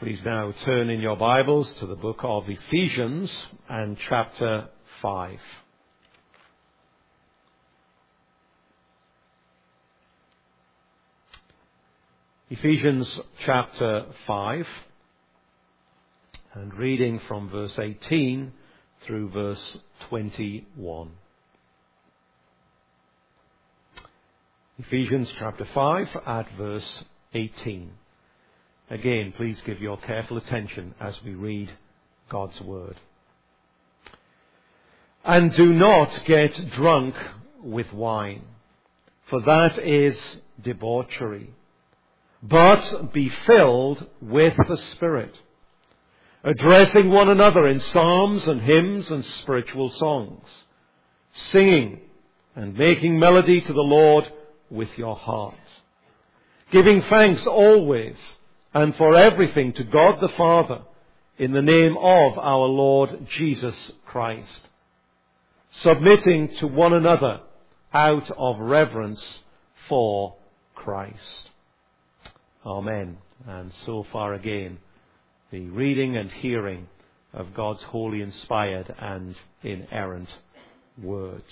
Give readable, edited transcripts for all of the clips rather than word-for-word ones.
Please now turn in your Bibles to the book of Ephesians and chapter 5. Ephesians chapter 5, and reading from verse 18 through verse 21. Ephesians chapter 5 at verse 18. Again, please give your careful attention as we read God's word. And do not get drunk with wine, for that is debauchery, but be filled with the Spirit, addressing one another in psalms and hymns and spiritual songs, singing and making melody to the Lord with your heart, giving thanks always and for everything to God the Father in the name of our Lord Jesus Christ, submitting to one another out of reverence for Christ. Amen. And so far again, the reading and hearing of God's holy, inspired and inerrant word.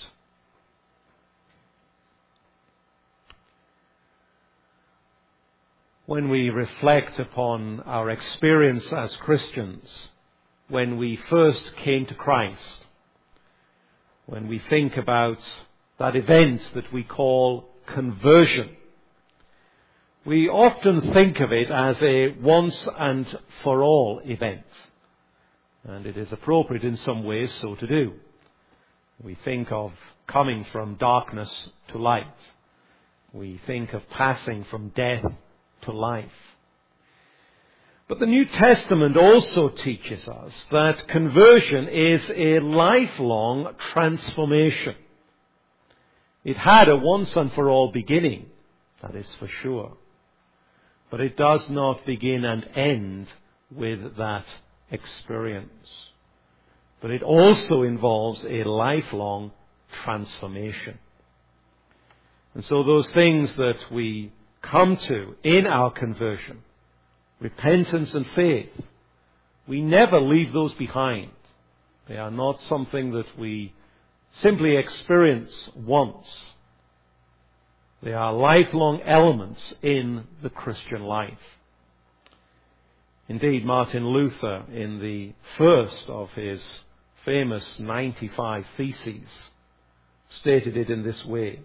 When we reflect upon our experience as Christians, when we first came to Christ, when we think about that event that we call conversion, we often think of it as a once and for all event. And it is appropriate in some ways so to do. We think of coming from darkness to light. We think of passing from death to life. But the New Testament also teaches us that conversion is a lifelong transformation. It had a once and for all beginning, that is for sure. But it does not begin and end with that experience. But it also involves a lifelong transformation. And so those things that we come to in our conversion, repentance and faith, we never leave those behind. They are not something that we simply experience once. They are lifelong elements in the Christian life. Indeed, Martin Luther, in the first of his famous 95 Theses, stated it in this way: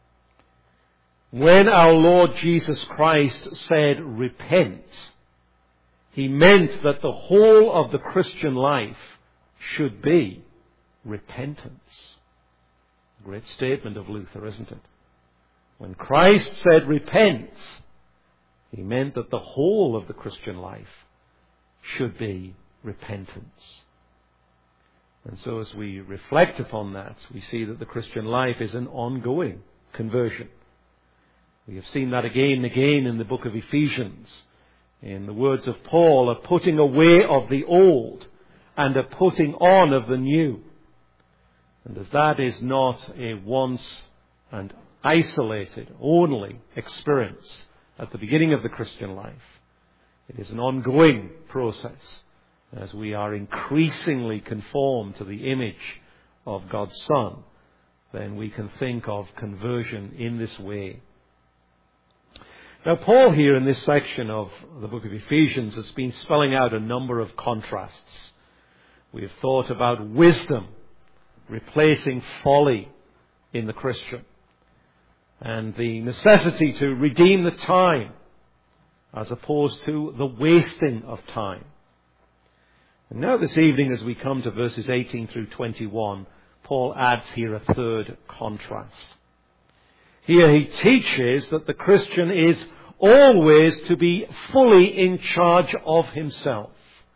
when our Lord Jesus Christ said, repent, he meant that the whole of the Christian life should be repentance. A great statement of Luther, isn't it? When Christ said, repent, he meant that the whole of the Christian life should be repentance. And so as we reflect upon that, we see that the Christian life is an ongoing conversion. We have seen that again and again in the book of Ephesians, in the words of Paul, a putting away of the old and a putting on of the new. And as that is not a once and isolated, only experience at the beginning of the Christian life, it is an ongoing process as we are increasingly conformed to the image of God's Son. Then we can think of conversion in this way. Now, Paul here in this section of the book of Ephesians has been spelling out a number of contrasts. We have thought about wisdom replacing folly in the Christian, and the necessity to redeem the time as opposed to the wasting of time. And now this evening, as we come to verses 18 through 21, Paul adds here a third contrast. Here he teaches that the Christian is always to be fully in charge of himself,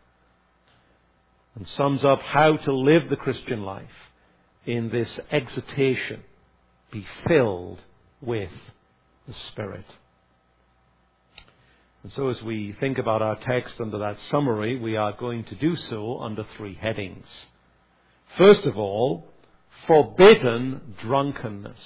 and sums up how to live the Christian life in this exhortation: be filled with the Spirit. And so as we think about our text under that summary, we are going to do so under three headings. First of all, forbidden drunkenness.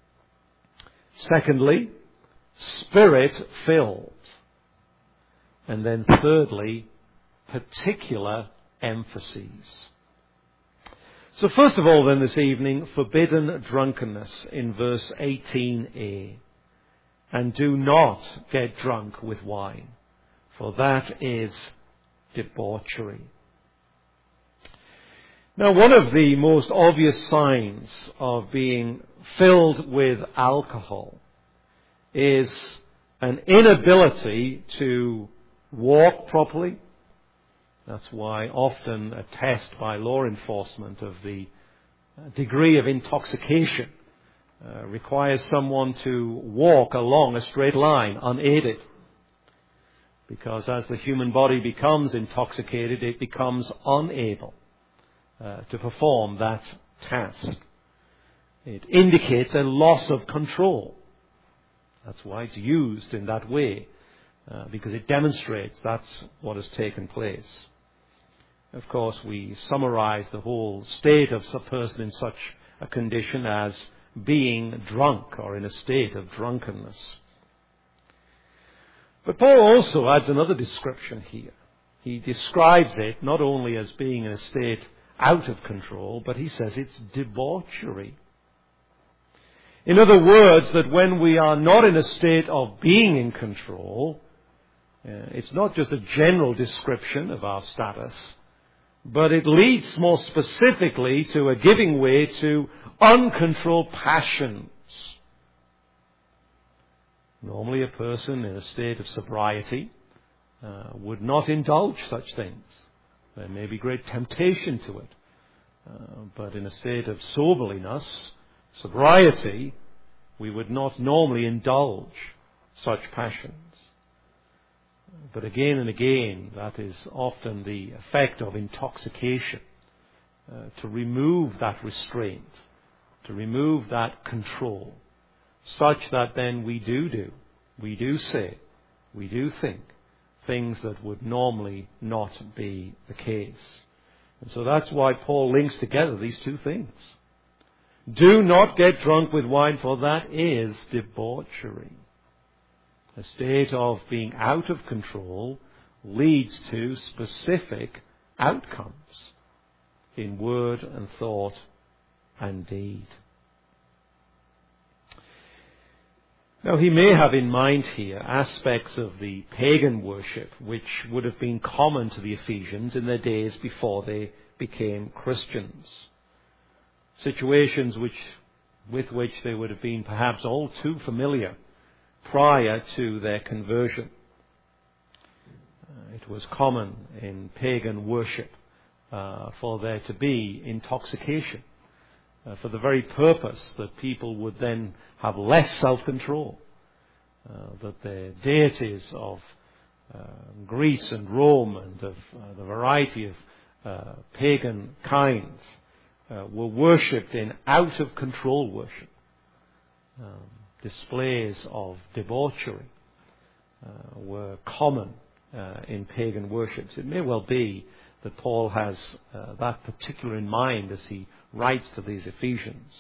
Secondly, Spirit-filled. And then thirdly, particular emphases. So first of all then this evening, forbidden drunkenness in verse 18a. And do not get drunk with wine, for that is debauchery. Now, one of the most obvious signs of being filled with alcohol is an inability to walk properly. That's why often a test by law enforcement of the degree of intoxication requires someone to walk along a straight line unaided. Because as the human body becomes intoxicated, it becomes unable to perform that task. It indicates a loss of control. That's why it's used in that way, because it demonstrates that's what has taken place. Of course, we summarize the whole state of a person in such a condition as being drunk or in a state of drunkenness. But Paul also adds another description here. He describes it not only as being in a state out of control, but he says it's debauchery. In other words, that when we are not in a state of being in control, it's not just a general description of our status, but it leads more specifically to a giving way to uncontrolled passions. Normally a person in a state of sobriety would not indulge such things. There may be great temptation to it. But in a state of soberliness, sobriety, we would not normally indulge such passions. But again and again, that is often the effect of intoxication, to remove that restraint, to remove that control, such that then we do say, we do think things that would normally not be the case. And so that's why Paul links together these two things. Do not get drunk with wine, for that is debauchery. A state of being out of control leads to specific outcomes in word and thought and deed. Now, he may have in mind here aspects of the pagan worship which would have been common to the Ephesians in their days before they became Christians. Situations with which they would have been perhaps all too familiar prior to their conversion. It was common in pagan worship for there to be intoxication, for the very purpose that people would then have less self-control, that the deities of Greece and Rome and of the variety of pagan kinds were worshipped in out-of-control worship. Displays of debauchery were common in pagan worships. It may well be that Paul has that particular in mind as he writes to these Ephesians.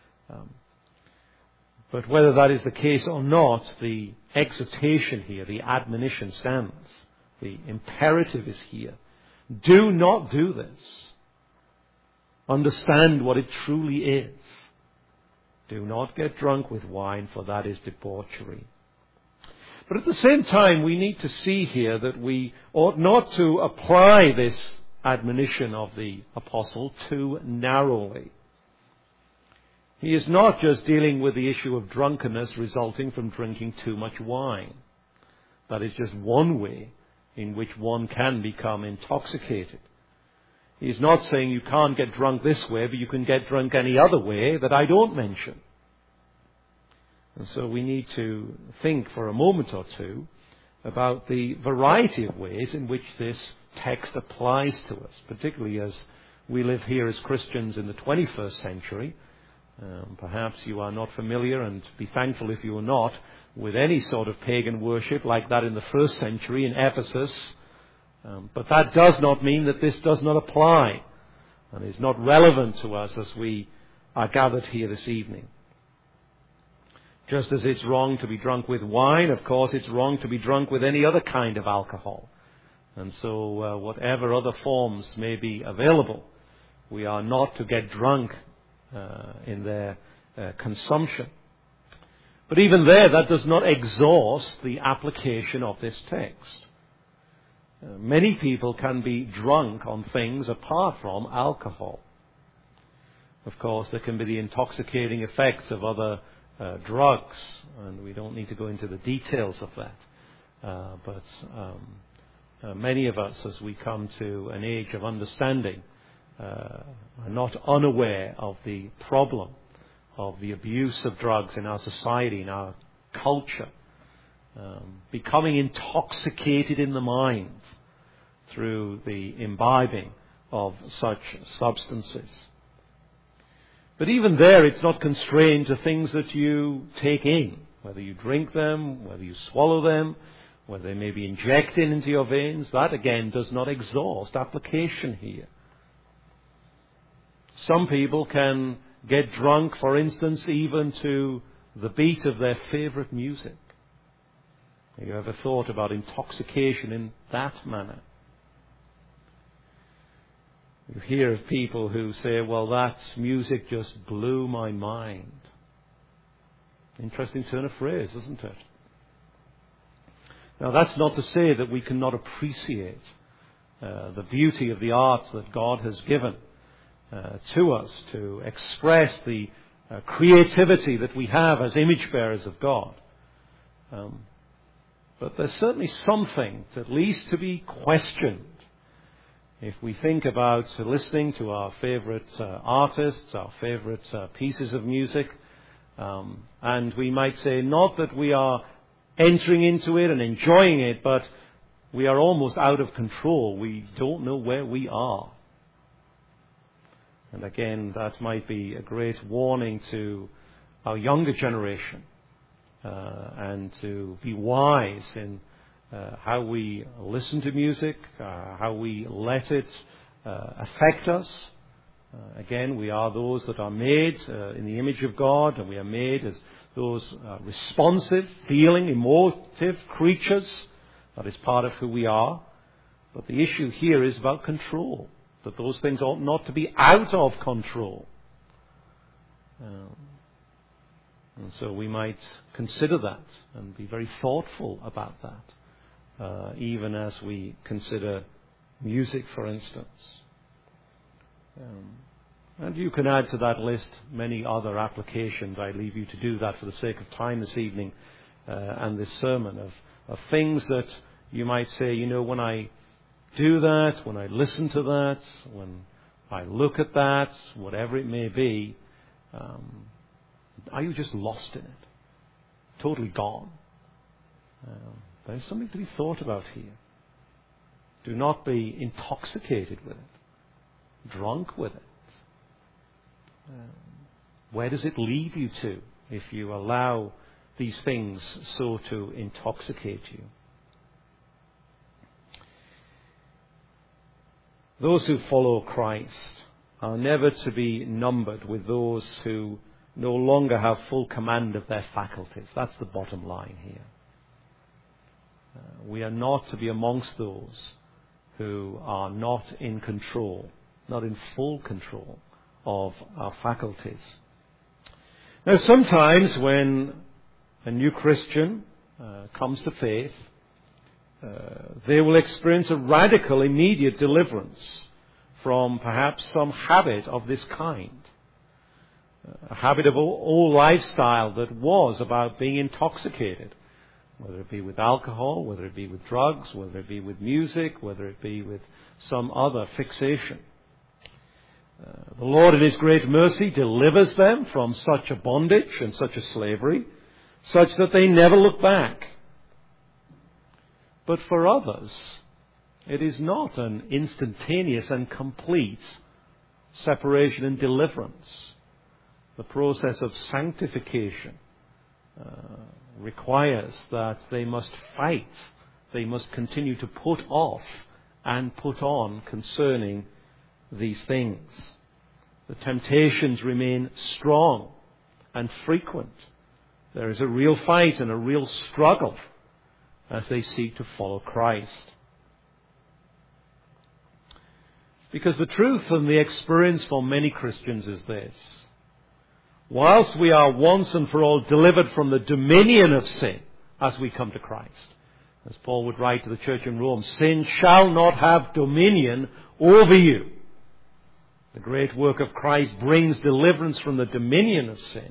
But whether that is the case or not, the exhortation here, the admonition stands. The imperative is here. Do not do this. Understand what it truly is. Do not get drunk with wine, for that is debauchery. But at the same time, we need to see here that we ought not to apply this admonition of the apostle too narrowly. He is not just dealing with the issue of drunkenness resulting from drinking too much wine. That is just one way in which one can become intoxicated. He's not saying you can't get drunk this way, but you can get drunk any other way that I don't mention. And so we need to think for a moment or two about the variety of ways in which this text applies to us, particularly as we live here as Christians in the 21st century. Perhaps you are not familiar, and be thankful if you are not, with any sort of pagan worship like that in the first century in Ephesus. But that does not mean that this does not apply and is not relevant to us as we are gathered here this evening. Just as it's wrong to be drunk with wine, of course it's wrong to be drunk with any other kind of alcohol. And so whatever other forms may be available, we are not to get drunk in their consumption. But even there, that does not exhaust the application of this text. Many people can be drunk on things apart from alcohol. Of course, there can be the intoxicating effects of other drugs, and we don't need to go into the details of that. But many of us, as we come to an age of understanding, are not unaware of the problem of the abuse of drugs in our society, in our culture, becoming intoxicated in the mind through the imbibing of such substances. But even there, it's not constrained to things that you take in, whether you drink them, whether you swallow them, whether they may be injected into your veins. That, again, does not exhaust application here. Some people can get drunk, for instance, even to the beat of their favorite music. Have you ever thought about intoxication in that manner? You hear of people who say, well, that music just blew my mind. Interesting turn of phrase, isn't it? Now, that's not to say that we cannot appreciate the beauty of the arts that God has given to us to express the creativity that we have as image bearers of God. But there's certainly something, at least, to be questioned. If we think about listening to our favorite artists, our favorite pieces of music, and we might say not that we are entering into it and enjoying it, but we are almost out of control. We don't know where we are. And again, that might be a great warning to our younger generation, and to be wise in how we listen to music, how we let it affect us. Again, we are those that are made in the image of God, and we are made as those responsive, feeling, emotive creatures. That is part of who we are. But the issue here is about control, that those things ought not to be out of control. And so we might consider that and be very thoughtful about that, even as we consider music, for instance. And you can add to that list many other applications. I leave you to do that for the sake of time this evening and this sermon, of things that you might say, you know, when I do that, when I listen to that, when I look at that, whatever it may be, are you just lost in it? Totally gone? There's something to be thought about here. Do not be intoxicated with it, drunk with it. Where does it lead you to if you allow these things so to intoxicate you? Those who follow Christ are never to be numbered with those who no longer have full command of their faculties. That's the bottom line here. We are not to be amongst those who are not in control, not in full control of our faculties. Now, sometimes when a new Christian comes to faith, they will experience a radical, immediate deliverance from perhaps some habit of this kind. A habit of old lifestyle that was about being intoxicated, whether it be with alcohol, whether it be with drugs, whether it be with music, whether it be with some other fixation. The Lord in His great mercy delivers them from such a bondage and such a slavery, such that they never look back. But for others, it is not an instantaneous and complete separation and deliverance. The process of sanctification requires that they must fight. They must continue to put off and put on concerning these things. The temptations remain strong and frequent. there is a real fight and a real struggle as they seek to follow Christ. Because the truth and the experience for many Christians is this: whilst we are once and for all delivered from the dominion of sin as we come to Christ, as Paul would write to the church in Rome, sin shall not have dominion over you. The great work of Christ brings deliverance from the dominion of sin.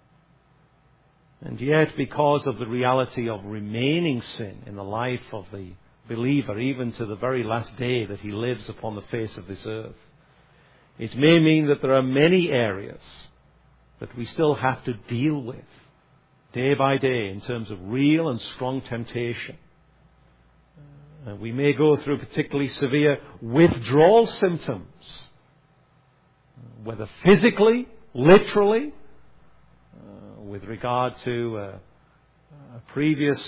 And yet, because of the reality of remaining sin in the life of the believer, even to the very last day that he lives upon the face of this earth, it may mean that there are many areas that we still have to deal with day by day in terms of real and strong temptation. We may go through particularly severe withdrawal symptoms, whether physically, literally, with regard to a previous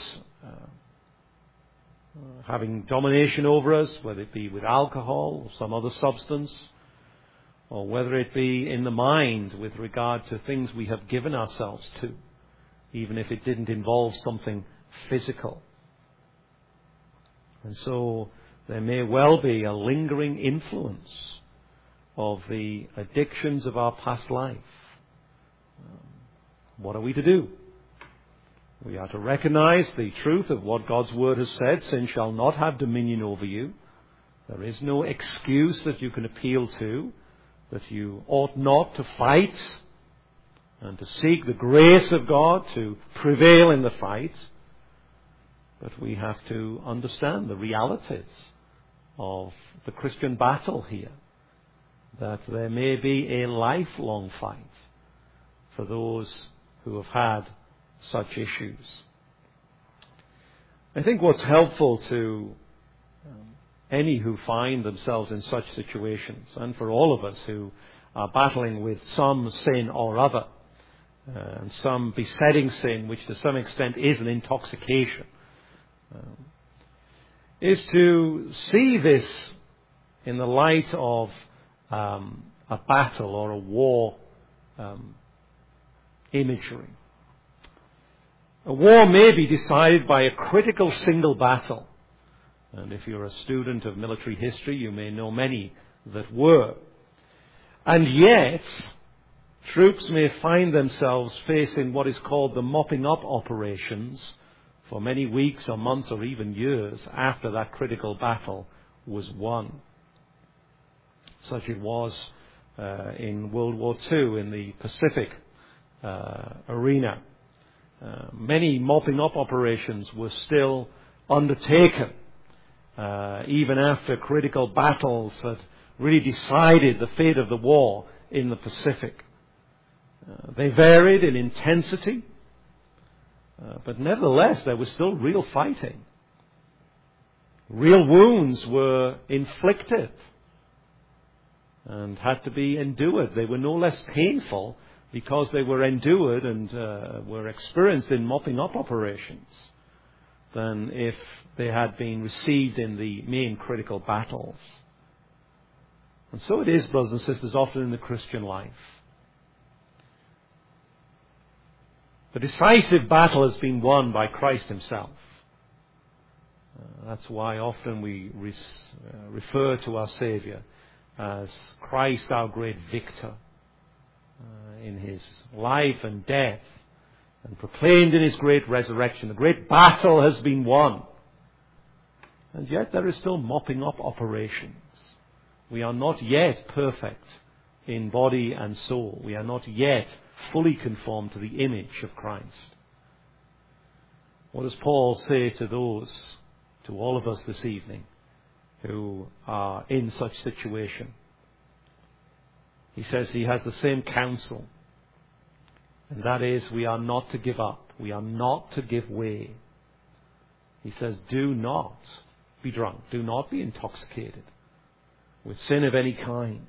having domination over us, whether it be with alcohol or some other substance, or whether it be in the mind with regard to things we have given ourselves to, even if it didn't involve something physical. And so there may well be a lingering influence of the addictions of our past life. What are we to do? We are to recognize the truth of what God's Word has said. Sin shall not have dominion over you. There is no excuse that you can appeal to, that you ought not to fight and to seek the grace of God to prevail in the fight. But we have to understand the realities of the Christian battle here, that there may be a lifelong fight for those who have had such issues. I think what's helpful to any who find themselves in such situations, and for all of us who are battling with some sin or other, and some besetting sin which to some extent is an intoxication, is to see this in the light of a battle or a war imagery. A war may be decided by a critical single battle. And if you're a student of military history, you may know many that were. And yet, troops may find themselves facing what is called the mopping up operations for many weeks or months or even years after that critical battle was won. Such it was in World War II in the Pacific arena. Many mopping up operations were still undertaken even after critical battles had really decided the fate of the war in the Pacific. They varied in intensity, but nevertheless there was still real fighting. Real wounds were inflicted and had to be endured. They were no less painful because they were endured and were experienced in mopping up operations than if they had been received in the main critical battles. And so it is, brothers and sisters, often in the Christian life. The decisive battle has been won by Christ himself. That's why often we refer to our Saviour as Christ, our great victor, in his life and death, and proclaimed in his great resurrection. The great battle has been won. And yet there is still mopping up operations. We are not yet perfect in body and soul. We are not yet fully conformed to the image of Christ. What does Paul say to those, to all of us this evening, who are in such situation? He says he has the same counsel, and that is, we are not to give up. We are not to give way. He says, do not be drunk. Do not be intoxicated with sin of any kind.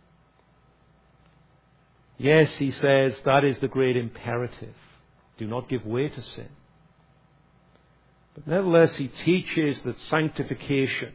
Yes, he says, that is the great imperative. Do not give way to sin. But nevertheless, he teaches that sanctification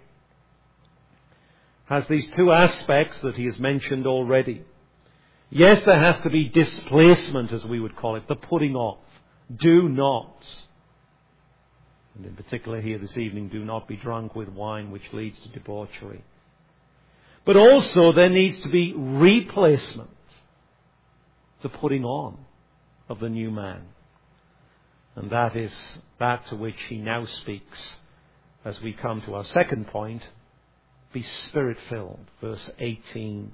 has these two aspects that he has mentioned already. Yes, there has to be displacement, as we would call it, the putting off, do not, and in particular here this evening, do not be drunk with wine which leads to debauchery. But also there needs to be replacement, the putting on of the new man. And that is that to which he now speaks as we come to our second point, be Spirit-filled, verse 18b.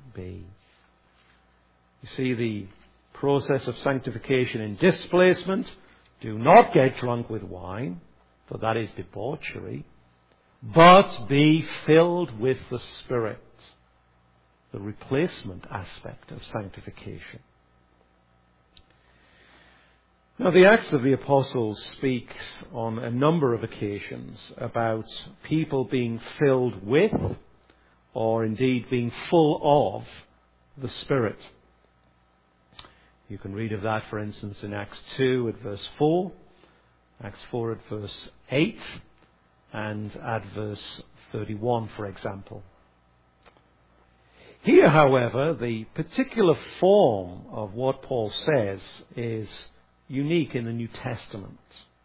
You see the process of sanctification in displacement. Do not get drunk with wine, for that is debauchery, but be filled with the Spirit, the replacement aspect of sanctification. Now, the Acts of the Apostles speaks on a number of occasions about people being filled with, or indeed being full of, the Spirit. You can read of that, for instance, in Acts 2 at verse 4, Acts 4 at verse 8, and at verse 31, for example. Here, however, the particular form of what Paul says is unique in the New Testament.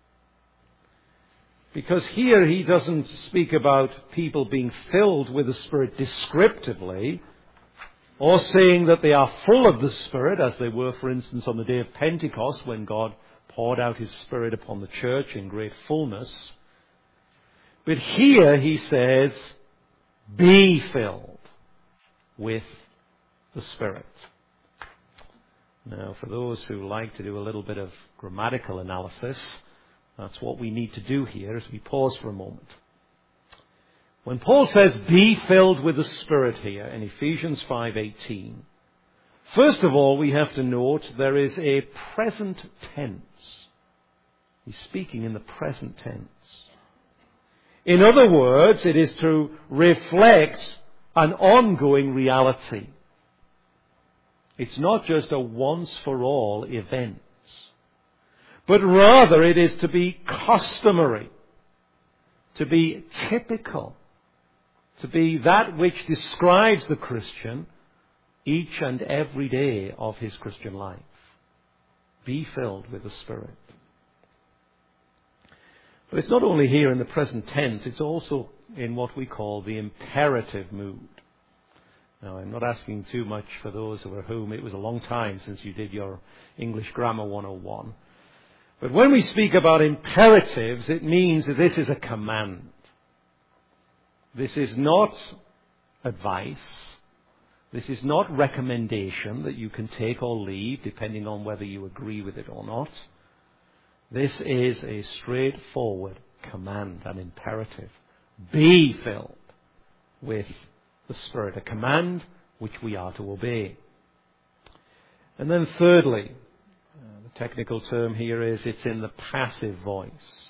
Because here he doesn't speak about people being filled with the Spirit descriptively, or saying that they are full of the Spirit, as they were, for instance, on the day of Pentecost, when God poured out His Spirit upon the church in great fullness. But here he says, be filled with the Spirit. Now, for those who like to do a little bit of grammatical analysis, that's what we need to do here as we pause for a moment. When Paul says, be filled with the Spirit here in Ephesians 5:18, first of all, we have to note there is a present tense. He's speaking in the present tense. In other words, it is to reflect an ongoing reality. It's not just a once-for-all event, but rather it is to be customary, to be typical, to be that which describes the Christian each and every day of his Christian life. Be filled with the Spirit. But it's not only here in the present tense, it's also in what we call the imperative mood. Now, I'm not asking too much for those over whom it was a long time since you did your English Grammar 101. But when we speak about imperatives, it means that this is a command. This is not advice. This is not recommendation that you can take or leave, depending on whether you agree with it or not. This is a straightforward command, an imperative. Be filled with the Spirit, a command which we are to obey. And then thirdly, the technical term here is it's in the passive voice.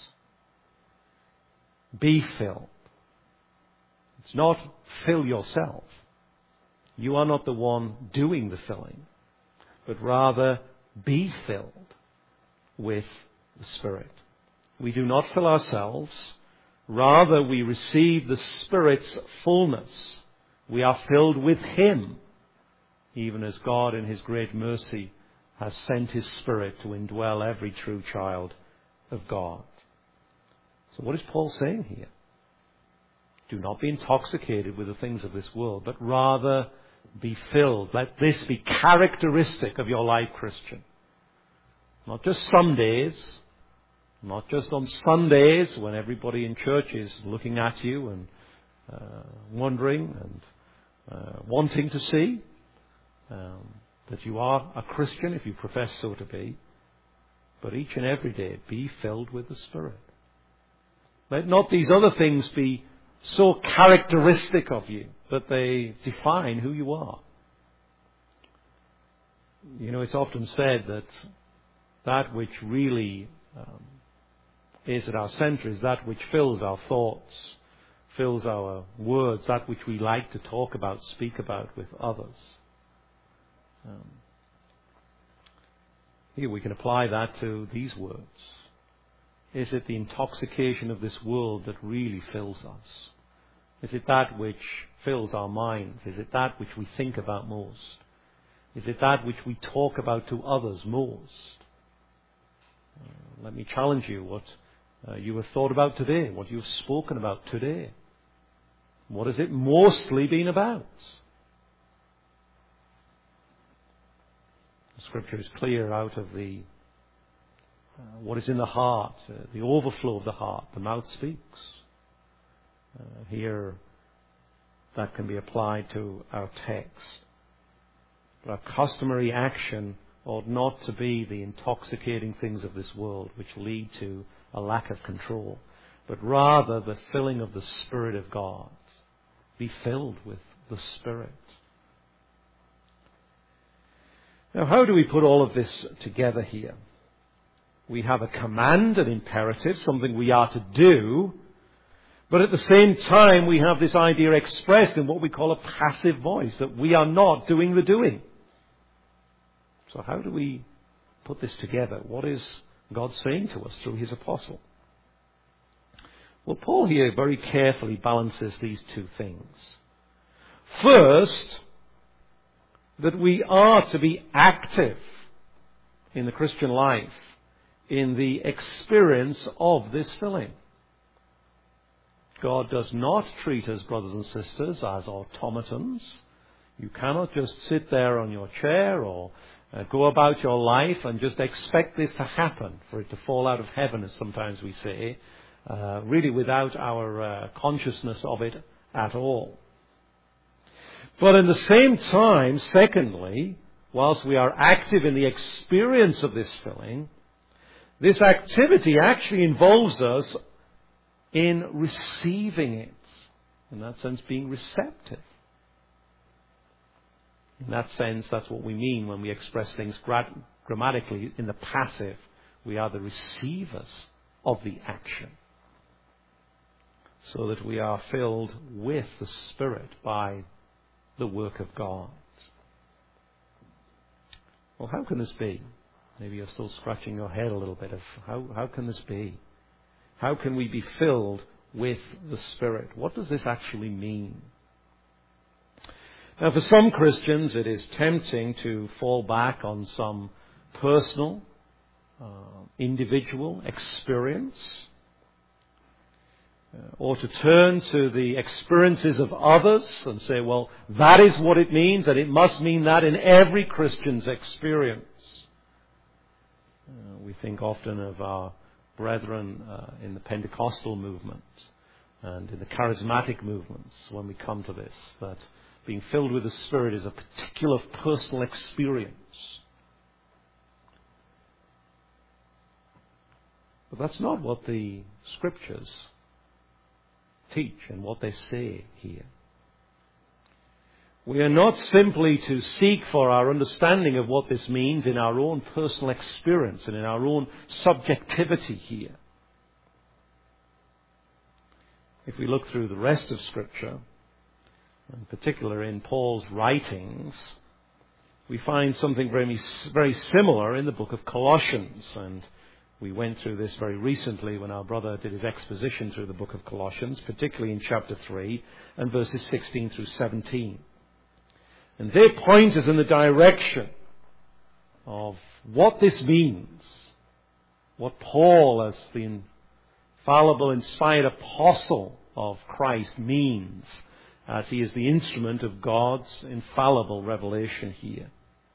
Be filled. It's not fill yourself. You are not the one doing the filling, but rather be filled with the Spirit. We do not fill ourselves. Rather, we receive the Spirit's fullness. We are filled with Him, even as God in His great mercy has sent His Spirit to indwell every true child of God. So what is Paul saying here? Do not be intoxicated with the things of this world, but rather be filled. Let this be characteristic of your life, Christian. Not just some days, not just on Sundays when everybody in church is looking at you and wondering and wanting to see that you are a Christian if you profess so to be. But each and every day, be filled with the Spirit. Let not these other things be so characteristic of you that they define who you are. You know, it's often said that that which really is at our center is that which fills our thoughts, fills our words, that which we like to talk about, speak about with others. Here we can apply that to these words. Is it the intoxication of this world that really fills us? Is it that which fills our minds? Is it that which we think about most? Is it that which we talk about to others most? Let me challenge you what you have thought about today, what you've spoken about today. What has it mostly been about? The Scripture is clear out of the what is in the heart, the overflow of the heart, the mouth speaks. Here, that can be applied to our text. But our customary action ought not to be the intoxicating things of this world which lead to a lack of control, but rather the filling of the Spirit of God. Be filled with the Spirit. Now, how do we put all of this together here? We have a command, an imperative, something we are to do, but at the same time we have this idea expressed in what we call a passive voice, that we are not doing the doing. So how do we put this together? What is God saying to us through His apostle? Well, Paul here very carefully balances these two things. First, that we are to be active in the Christian life in the experience of this filling. God does not treat us, brothers and sisters, as automatons. You cannot just sit there on your chair or go about your life and just expect this to happen, for it to fall out of heaven, as sometimes we say, really without our consciousness of it at all. But at the same time, secondly, whilst we are active in the experience of this filling, this activity actually involves us in receiving it. In that sense, being receptive. In that sense, that's what we mean when we express things grammatically in the passive. We are the receivers of the action, so that we are filled with the Spirit by the work of God. Well, how can this be? Maybe you're still scratching your head a little bit of how can this be? How can we be filled with the Spirit? What does this actually mean? Now, for some Christians, it is tempting to fall back on some personal, individual experience, or to turn to the experiences of others and say, well, that is what it means, and it must mean that in every Christian's experience. We think often of our brethren in the Pentecostal movement and in the charismatic movements when we come to this, that being filled with the Spirit is a particular personal experience. But that's not what the Scriptures teach and what they say here. We are not simply to seek for our understanding of what this means in our own personal experience and in our own subjectivity here. If we look through the rest of Scripture, in particular in Paul's writings, we find something very, very similar in the book of Colossians. And we went through this very recently when our brother did his exposition through the book of Colossians, particularly in chapter 3 and verses 16 through 17. And they point us in the direction of what this means, what Paul, as the infallible, inspired apostle of Christ, means, as he is the instrument of God's infallible revelation here.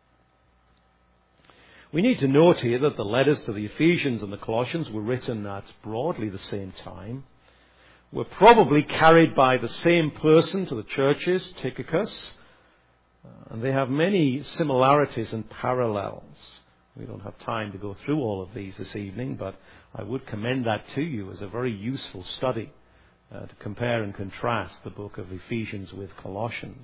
We need to note here that the letters to the Ephesians and the Colossians were written at broadly the same time, were probably carried by the same person to the churches, Tychicus, and they have many similarities and parallels. We don't have time to go through all of these this evening, but I would commend that to you as a very useful study to compare and contrast the book of Ephesians with Colossians.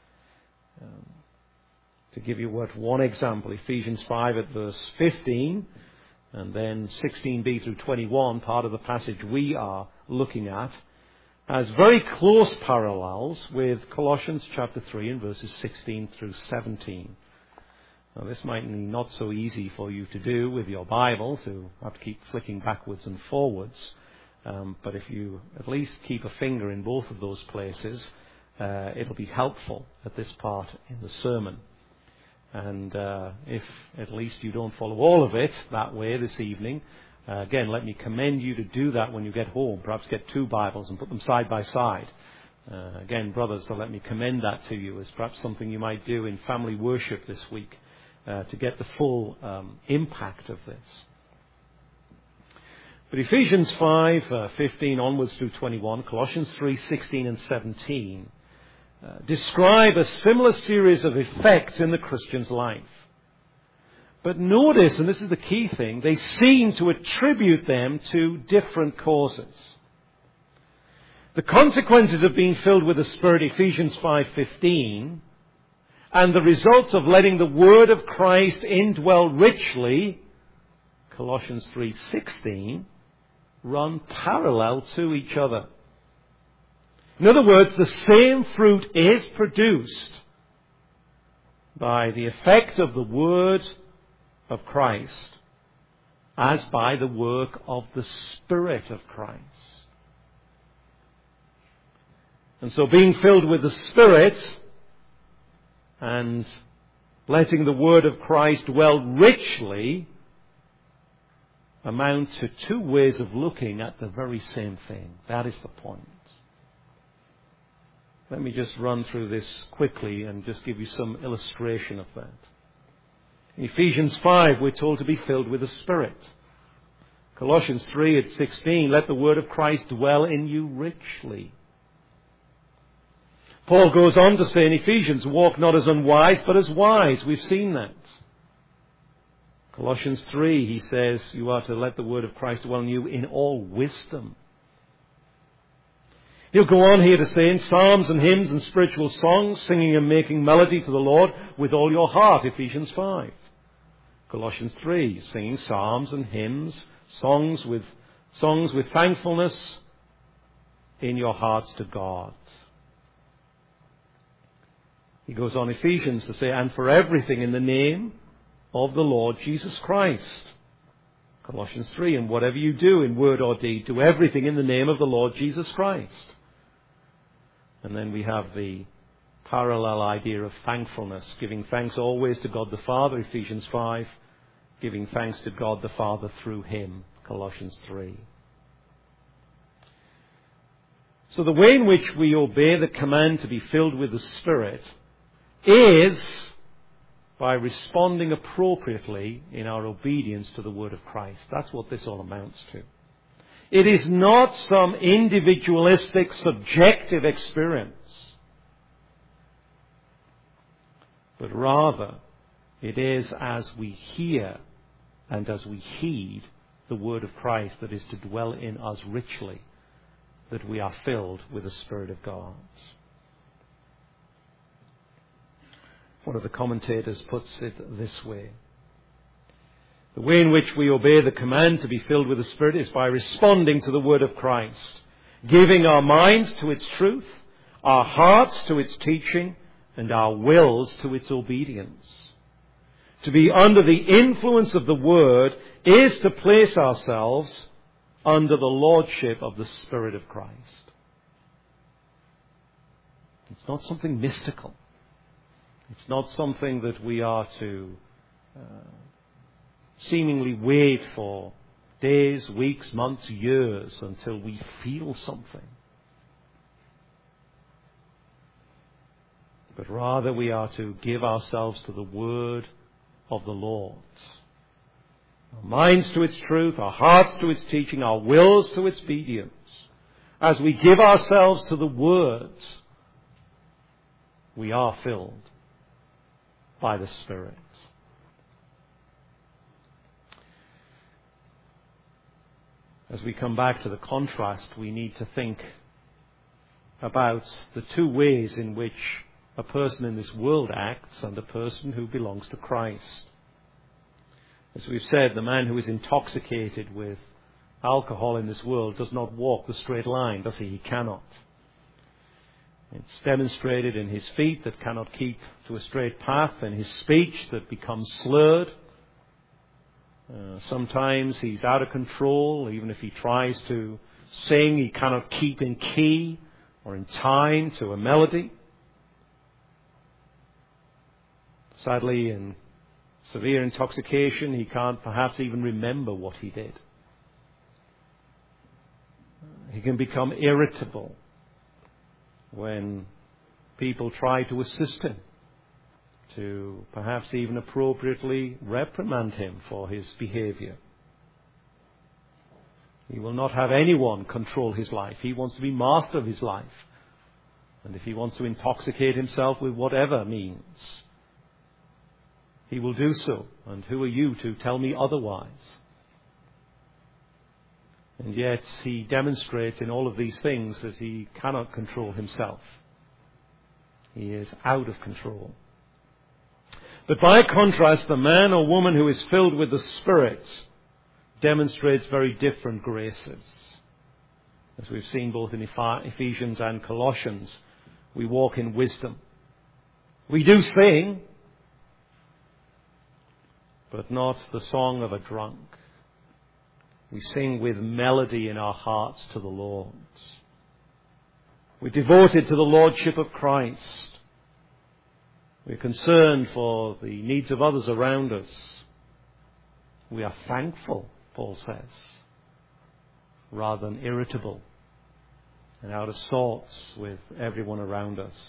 To give you one example, Ephesians 5 at verse 15, and then 16b through 21, part of the passage we are looking at, has very close parallels with Colossians chapter 3 and verses 16 through 17. Now, this might be not so easy for you to do with your Bible, to have to keep flicking backwards and forwards, but if you at least keep a finger in both of those places, it'll be helpful at this part in the sermon. And if at least you don't follow all of it that way this evening, again, let me commend you to do that when you get home. Perhaps get 2 Bibles and put them side by side. Again, brothers, so let me commend that to you as perhaps something you might do in family worship this week to get the full impact of this. But Ephesians 5:15 onwards through 21, Colossians 3:16 and 17 describe a similar series of effects in the Christian's life. But notice, and this is the key thing, they seem to attribute them to different causes. The consequences of being filled with the Spirit, Ephesians 5:15, and the results of letting the Word of Christ indwell richly, Colossians 3:16, run parallel to each other. In other words, the same fruit is produced by the effect of the Word of Christ as by the work of the Spirit of Christ. And so being filled with the Spirit and letting the Word of Christ dwell richly amount to 2 ways of looking at the very same thing. That is the point. Let me just run through this quickly and just give you some illustration of that. In Ephesians 5, we're told to be filled with the Spirit. Colossians 3:16, let the Word of Christ dwell in you richly. Paul goes on to say in Ephesians, walk not as unwise, but as wise. We've seen that. Colossians 3, he says, you are to let the Word of Christ dwell in you in all wisdom. He'll go on here to say in psalms and hymns and spiritual songs, singing and making melody to the Lord with all your heart, Ephesians 5. Colossians 3, singing psalms and hymns, songs with thankfulness in your hearts to God. He goes on Ephesians to say, and for everything in the name of the Lord Jesus Christ. Colossians 3, and whatever you do in word or deed, do everything in the name of the Lord Jesus Christ. And then we have the parallel idea of thankfulness, giving thanks always to God the Father, Ephesians 5, giving thanks to God the Father through Him, Colossians 3. So the way in which we obey the command to be filled with the Spirit is by responding appropriately in our obedience to the Word of Christ. That's what this all amounts to. It is not some individualistic, subjective experience, but rather it is as we hear and as we heed the Word of Christ that is to dwell in us richly, that we are filled with the Spirit of God. One of the commentators puts it this way. The way in which we obey the command to be filled with the Spirit is by responding to the Word of Christ, giving our minds to its truth, our hearts to its teaching, and our wills to its obedience. To be under the influence of the Word is to place ourselves under the lordship of the Spirit of Christ. It's not something mystical. It's not something that we are to seemingly wait for days, weeks, months, years until we feel something. But rather we are to give ourselves to the Word of the Lord. Our minds to its truth, our hearts to its teaching, our wills to its obedience. As we give ourselves to the words, we are filled by the Spirit. As we come back to the contrast, we need to think about the 2 ways in which a person in this world acts and a person who belongs to Christ. As we've said, the man who is intoxicated with alcohol in this world does not walk the straight line, does he? He cannot. It's demonstrated in his feet that cannot keep to a straight path, and his speech that becomes slurred. Sometimes he's out of control. Even if he tries to sing, he cannot keep in key or in time to a melody. Sadly, in severe intoxication, he can't perhaps even remember what he did. He can become irritable when people try to assist him, to perhaps even appropriately reprimand him for his behavior. He will not have anyone control his life. He wants to be master of his life. And if he wants to intoxicate himself with whatever means, he will do so. And who are you to tell me otherwise? And yet he demonstrates in all of these things that he cannot control himself. He is out of control. But by contrast, the man or woman who is filled with the Spirit demonstrates very different graces. As we've seen both in Ephesians and Colossians, we walk in wisdom. We do sing, but not the song of a drunk. We sing with melody in our hearts to the Lord. We're devoted to the Lordship of Christ. We're concerned for the needs of others around us. We are thankful, Paul says, rather than irritable and out of sorts with everyone around us.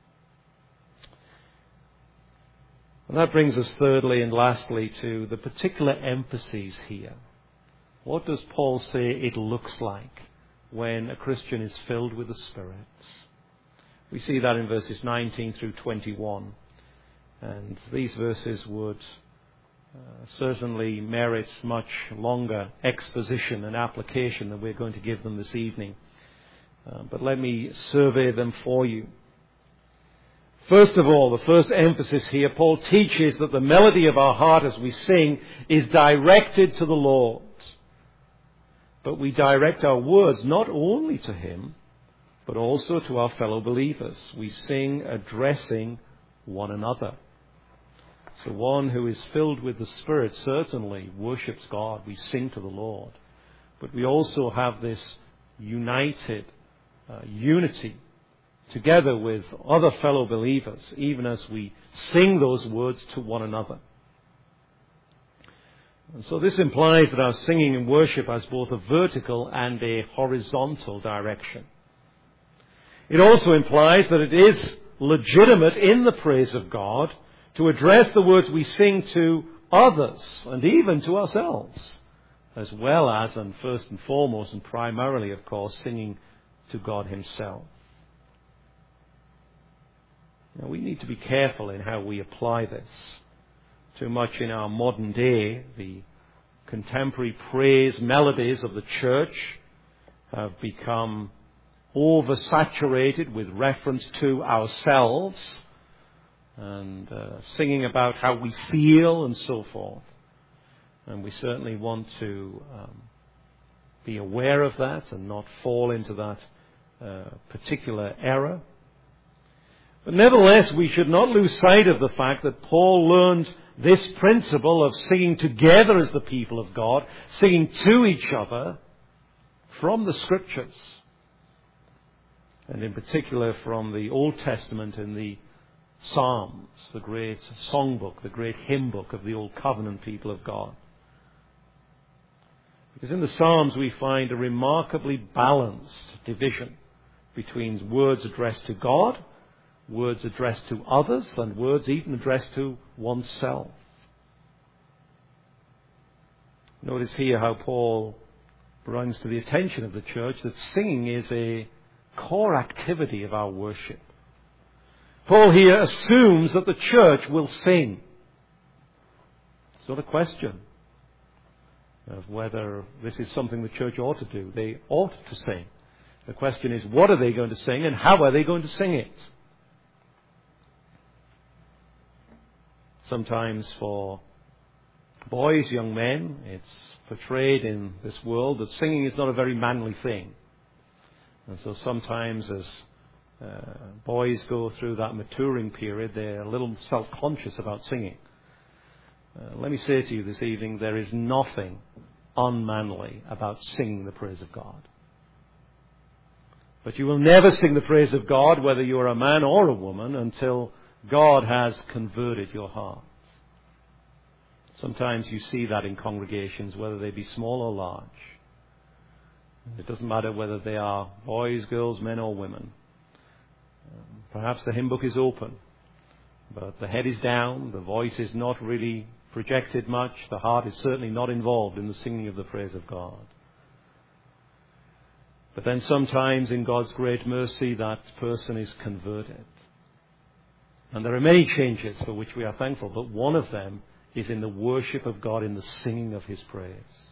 And that brings us thirdly and lastly to the particular emphases here. What does Paul say it looks like when a Christian is filled with the Spirit? We see that in verses 19 through 21. And these verses would certainly merit much longer exposition and application than we're going to give them this evening. But let me survey them for you. First of all, the first emphasis here, Paul teaches that the melody of our heart as we sing is directed to the Lord. But we direct our words not only to Him, but also to our fellow believers. We sing addressing one another. So one who is filled with the Spirit certainly worships God. We sing to the Lord. But we also have this united unity together with other fellow believers, even as we sing those words to one another. And so this implies that our singing and worship has both a vertical and a horizontal direction. It also implies that it is legitimate in the praise of God to address the words we sing to others and even to ourselves, as well as, and first and foremost and primarily, of course, singing to God Himself. Now, we need to be careful in how we apply this. Too much in our modern day, the contemporary praise melodies of the church have become oversaturated with reference to ourselves and singing about how we feel and so forth. And we certainly want to be aware of that and not fall into that particular error. But nevertheless, we should not lose sight of the fact that Paul learned this principle of singing together as the people of God, singing to each other from the Scriptures, and in particular from the Old Testament and the Psalms, the great songbook, the great hymn book of the Old Covenant people of God. Because in the Psalms we find a remarkably balanced division between words addressed to God, words addressed to others, and words even addressed to oneself. Notice here how Paul brings to the attention of the church that singing is a core activity of our worship. Paul here assumes that the church will sing. It's not a question of whether this is something the church ought to do. They ought to sing. The question is, what are they going to sing and how are they going to sing it? Sometimes for boys, young men, it's portrayed in this world that singing is not a very manly thing. And so sometimes as boys go through that maturing period, they're a little self-conscious about singing. Let me say to you this evening, there is nothing unmanly about singing the praise of God. But you will never sing the praise of God, whether you are a man or a woman, until God has converted your heart. Sometimes you see that in congregations, whether they be small or large. It doesn't matter whether they are boys, girls, men or women. Perhaps the hymn book is open, but the head is down, the voice is not really projected much, the heart is certainly not involved in the singing of the praise of God. But then sometimes in God's great mercy that person is converted. And there are many changes for which we are thankful, but one of them is in the worship of God, in the singing of His praise.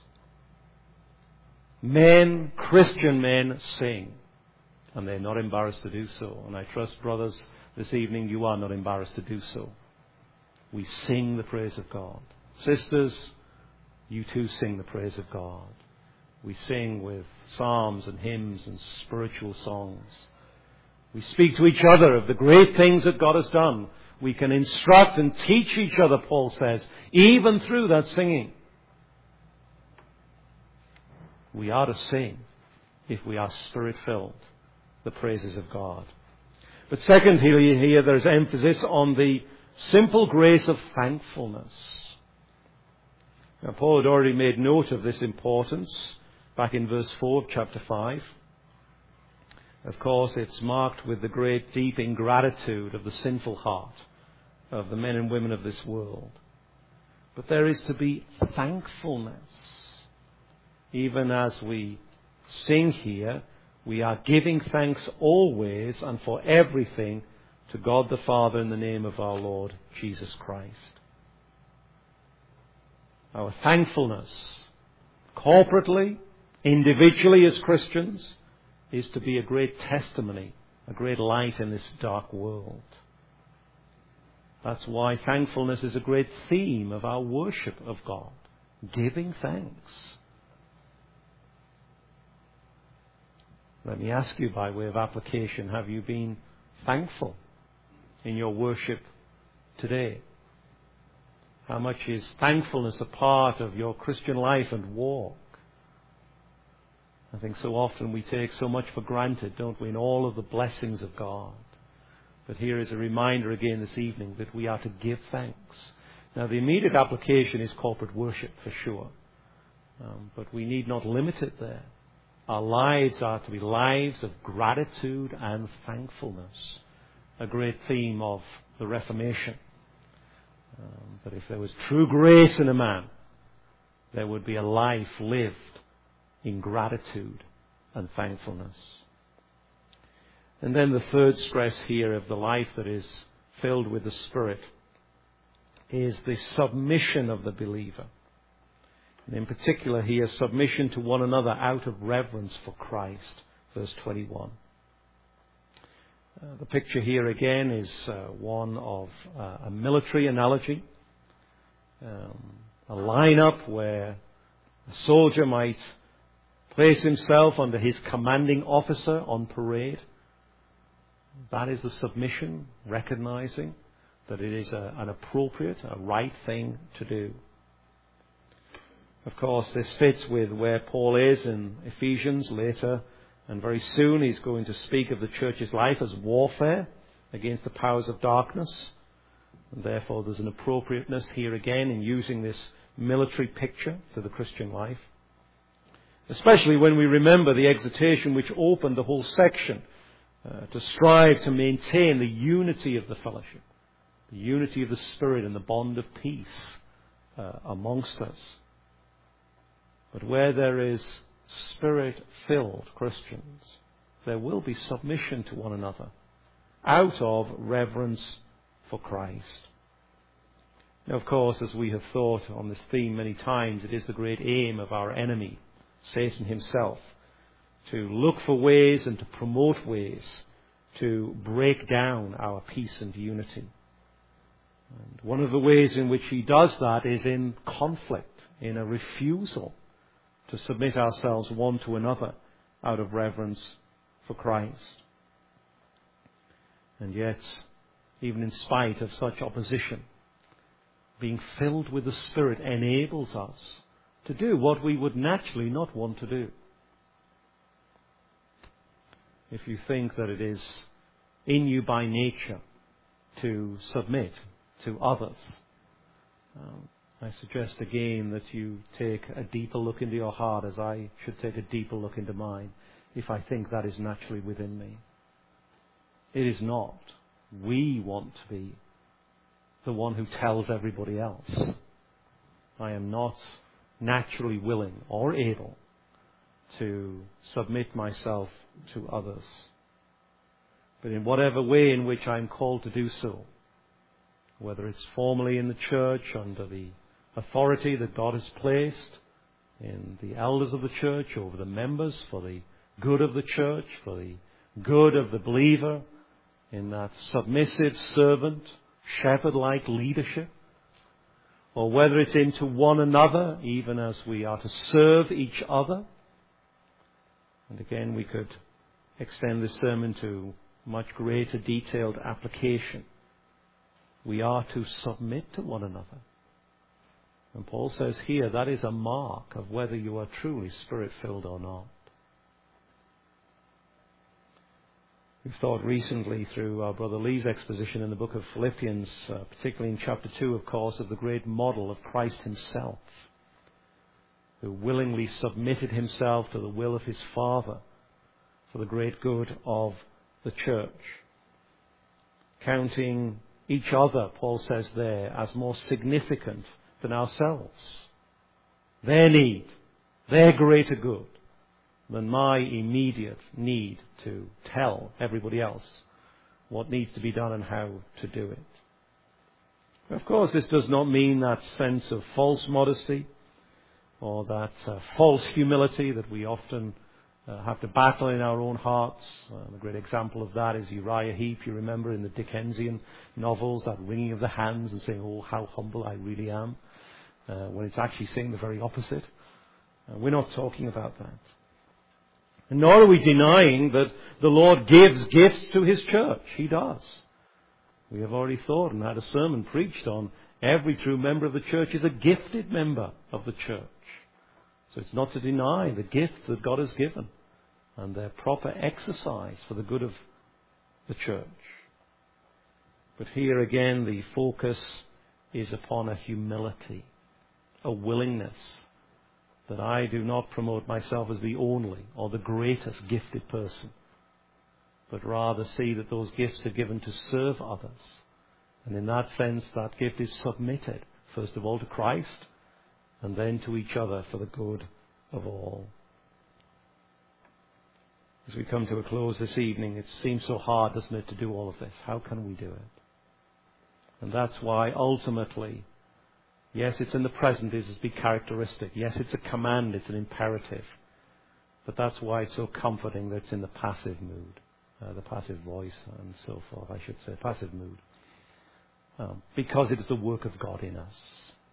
Men, Christian men, sing, and they're not embarrassed to do so. And I trust, brothers, this evening you are not embarrassed to do so. We sing the praise of God. Sisters, you too sing the praise of God. We sing with psalms and hymns and spiritual songs. We speak to each other of the great things that God has done. We can instruct and teach each other, Paul says, even through that singing. We are to sing, if we are Spirit-filled, the praises of God. But secondly, here there's emphasis on the simple grace of thankfulness. Now, Paul had already made note of this importance back in verse 4 of chapter 5. Of course, it's marked with the great deep ingratitude of the sinful heart of the men and women of this world. But there is to be thankfulness. Even as we sing here, we are giving thanks always and for everything to God the Father in the name of our Lord Jesus Christ. Our thankfulness, corporately, individually as Christians, is to be a great testimony, a great light in this dark world. That's why thankfulness is a great theme of our worship of God. Giving thanks. Let me ask you by way of application, have you been thankful in your worship today? How much is thankfulness a part of your Christian life and walk? I think so often we take so much for granted, don't we, in all of the blessings of God. But here is a reminder again this evening that we are to give thanks. Now, the immediate application is corporate worship for sure. But we need not limit it there. Our lives are to be lives of gratitude and thankfulness. A great theme of the Reformation. That if there was true grace in a man, there would be a life lived in gratitude and thankfulness. And then the third stress here of the life that is filled with the Spirit is the submission of the believer. And in particular here, submission to one another out of reverence for Christ. Verse 21. The picture here again is one of a military analogy. A lineup where a soldier might place himself under his commanding officer on parade. That is the submission, recognizing that it is an appropriate, a right thing to do. Of course, this fits with where Paul is in Ephesians later, and very soon he's going to speak of the church's life as warfare against the powers of darkness. And therefore there's an appropriateness here again in using this military picture to the Christian life. Especially when we remember the exhortation which opened the whole section to strive to maintain the unity of the fellowship, the unity of the Spirit and the bond of peace amongst us. But where there is Spirit-filled Christians, there will be submission to one another out of reverence for Christ. Now, of course, as we have thought on this theme many times, it is the great aim of our enemy, Satan himself, to look for ways and to promote ways to break down our peace and unity. And one of the ways in which he does that is in conflict, in a refusal to submit ourselves one to another out of reverence for Christ. And yet, even in spite of such opposition, being filled with the Spirit enables us to do what we would naturally not want to do. If you think that it is in you by nature to submit to others. I suggest again that you take a deeper look into your heart, as I should take a deeper look into mine, if I think that is naturally within me. It is not. We want to be the one who tells everybody else. I am not naturally willing or able to submit myself to others. But in whatever way in which I'm called to do so, whether it's formally in the church under the authority that God has placed in the elders of the church over the members for the good of the church, for the good of the believer, in that submissive servant, shepherd-like leadership, or whether it's into one another, even as we are to serve each other. And again, we could extend this sermon to much greater detailed application. We are to submit to one another. And Paul says here that is a mark of whether you are truly Spirit-filled or not. We've thought recently through our Brother Lee's exposition in the book of Philippians, particularly in chapter 2, of course, of the great model of Christ himself, who willingly submitted himself to the will of his Father for the great good of the church, counting each other, Paul says there, as more significant than ourselves, their need, their greater good, than my immediate need to tell everybody else what needs to be done and how to do it. Of course, this does not mean that sense of false modesty or that false humility that we often have to battle in our own hearts. A great example of that is Uriah Heep, you remember, in the Dickensian novels, that wringing of the hands and saying, "Oh, how humble I really am," when it's actually saying the very opposite. We're not talking about that. And nor are we denying that the Lord gives gifts to his church. He does. We have already thought and had a sermon preached on every true member of the church is a gifted member of the church. So it's not to deny the gifts that God has given and their proper exercise for the good of the church. But here again, the focus is upon a humility, a willingness that I do not promote myself as the only or the greatest gifted person, but rather see that those gifts are given to serve others. And in that sense, that gift is submitted, first of all, to Christ, and then to each other for the good of all. As we come to a close this evening, it seems so hard, doesn't it, to do all of this? How can we do it? And that's why ultimately, yes, it's in the present, it is be characteristic. Yes, it's a command, it's an imperative. But that's why it's so comforting that it's in the passive mood, the passive voice and so forth, I should say, passive mood. Because it is the work of God in us.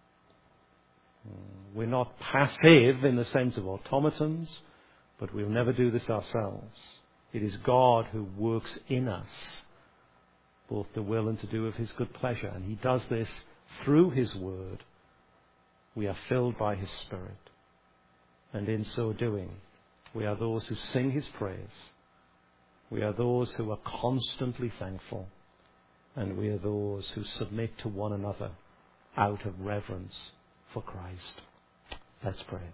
We're not passive in the sense of automatons, but we'll never do this ourselves. It is God who works in us, both to will and to do of his good pleasure. And he does this through his word. We are filled by his Spirit. And in so doing, we are those who sing his praise. We are those who are constantly thankful. And we are those who submit to one another out of reverence for Christ. Let's pray.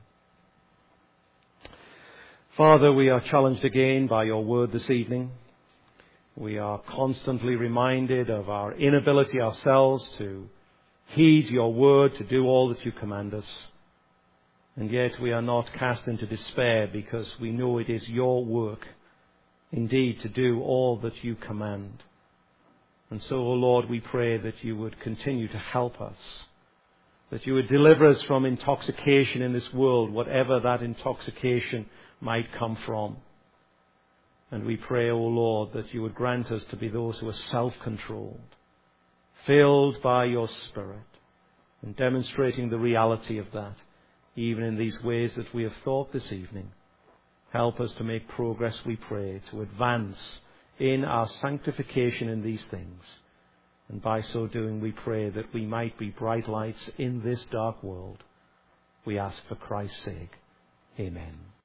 Father, we are challenged again by your word this evening. We are constantly reminded of our inability ourselves to heed your word, to do all that you command us. And yet we are not cast into despair because we know it is your work, indeed, to do all that you command. And so, O Lord, we pray that you would continue to help us, that you would deliver us from intoxication in this world, whatever that intoxication might come from. And we pray, O Lord, that you would grant us to be those who are self-controlled, filled by your Spirit, and demonstrating the reality of that, even in these ways that we have thought this evening. Help us to make progress, we pray, to advance in our sanctification in these things. And by so doing, we pray that we might be bright lights in this dark world. We ask for Christ's sake. Amen.